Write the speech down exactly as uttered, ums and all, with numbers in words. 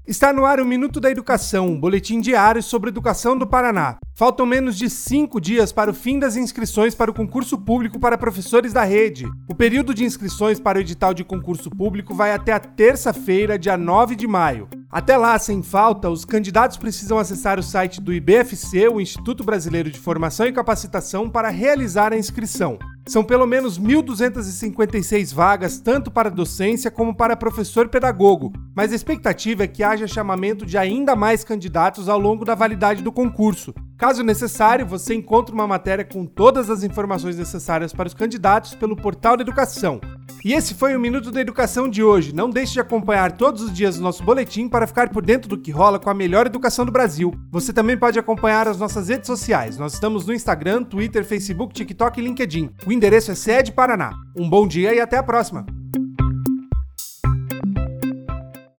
Está no ar o Minuto da Educação, um boletim diário sobre a educação do Paraná. Faltam menos de cinco dias para o fim das inscrições para o concurso público para professores da rede. O período de inscrições para o edital de concurso público vai até a terça-feira, dia nove de maio. Até lá, sem falta, os candidatos precisam acessar o site do I B F C, o Instituto Brasileiro de Formação e Capacitação, para realizar a inscrição. São pelo menos mil duzentas e cinquenta e seis vagas, tanto para docência como para professor pedagogo, mas a expectativa é que haja chamamento de ainda mais candidatos ao longo da validade do concurso. Caso necessário, você encontra uma matéria com todas as informações necessárias para os candidatos pelo Portal da Educação. E esse foi o Minuto da Educação de hoje. Não deixe de acompanhar todos os dias o nosso boletim para ficar por dentro do que rola com a melhor educação do Brasil. Você também pode acompanhar as nossas redes sociais. Nós estamos no Instagram, Twitter, Facebook, TikTok e LinkedIn. O endereço é Sede Paraná. Um bom dia e até a próxima!